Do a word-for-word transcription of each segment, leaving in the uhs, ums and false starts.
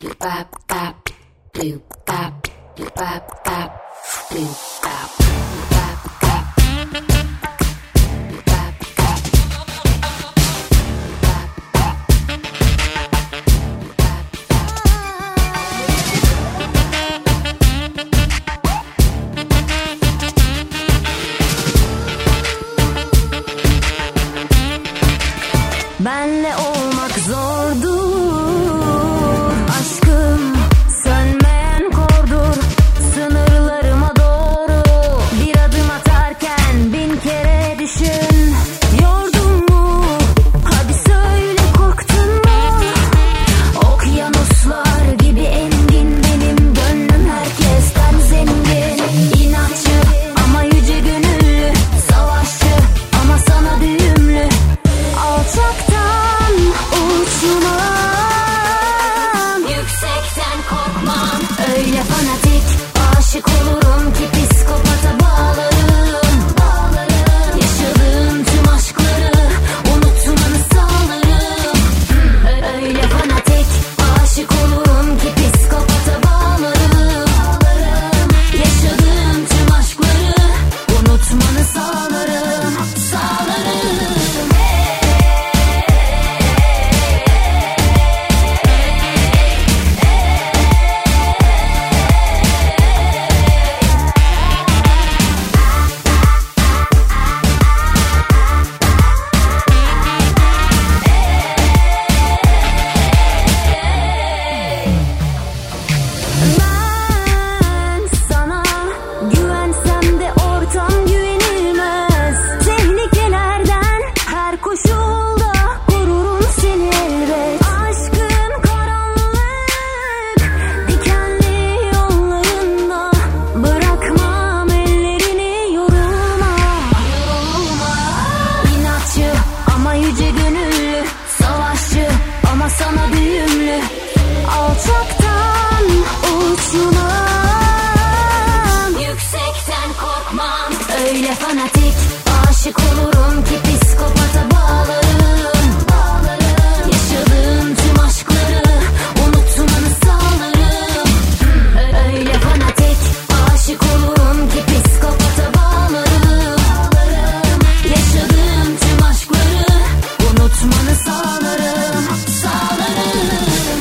Benle olmak zordur, aşkım sönmeyen kordur. Sınırlarıma doğru bir adım atarken bin kere düşün. Yordun mu? Hadi söyle, korktun mu? Okyanuslar gibi engin benim gönlüm, herkesten zengin. İnatçı ama yüce gönüllü, savaşçı ama sana düğümlü. Alçaktan uçmam, yüksekten korkmam. Öyle fanatik aşık olurum ki psikopata bağlarım, bağlarım. Yaşadığım tüm aşkları unutmanı sağlarım. Öyle fanatik aşık olurum ki psikopata bağlarım, bağlarım. Yaşadığım tüm aşkları unutmanı sağlarım, sağlarım. Ben sana güvensem de ortam güvenilmez. Tehlikelerden her koşulda korurum seni elbet. Aşkın karanlık dikenli yollarında bırakmam ellerini yorulma, yorulma. İnatçı ama yüce gönüllü, savaşçı ama sana düğümlü. Alçaktan uçmam, yüksekten korkmam. Öyle fanatik aşık olurum ki psikopata bağlarım, bağlarım. Yaşadığım tüm aşkları unutmanı sağlarım. Öyle fanatik aşık olurum ki psikopata bağlarım, bağlarım. Yaşadığım tüm aşkları unutmanı sağlarım, sağlarım.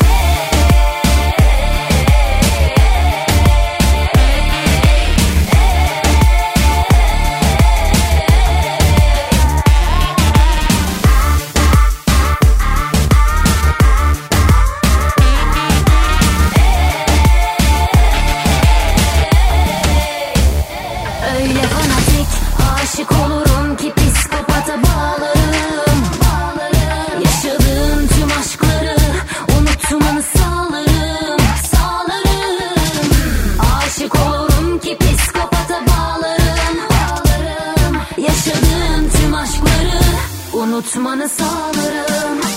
Öyle fanatik aşık olurum ki psikopata bağlarım, bağlarım. Yaşadığım tüm aşkları unutmanı sağlarım, sağlarım. Aşık olurum ki psikopata bağlarım, bağlarım. Yaşadığım tüm aşkları unutmanı sağlarım.